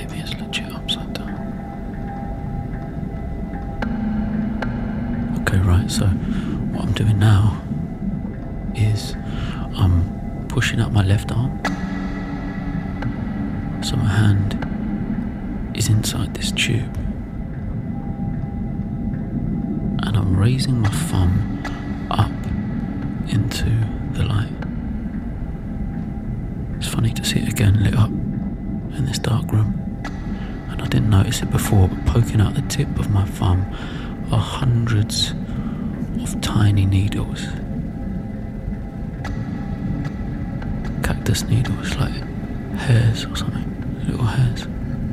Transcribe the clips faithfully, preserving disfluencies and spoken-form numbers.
maybe it's legit upside down. Okay, right, so what I'm doing now is I'm pushing up my left arm, so my hand is inside this tube, and I'm raising my thumb up into the light. It's funny to see it again lit up in this dark room, and I didn't notice it before, but poking out the tip of my thumb are hundreds of tiny needles. Cactus needles, like hairs or something, little hairs.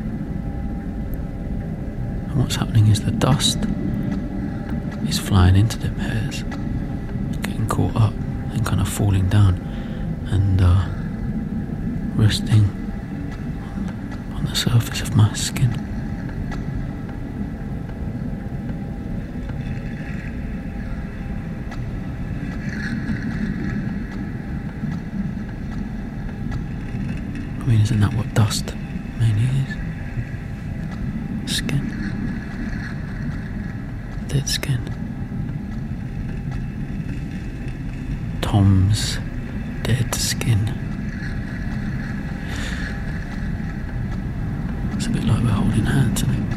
And what's happening is the dust is flying into them hairs, getting caught up and kind of falling down and uh, resting on the surface of my skin. I mean, isn't that what dust mainly is? Skin. Dead skin. Tom's dead skin. It's a bit like we're holding hands, isn't it?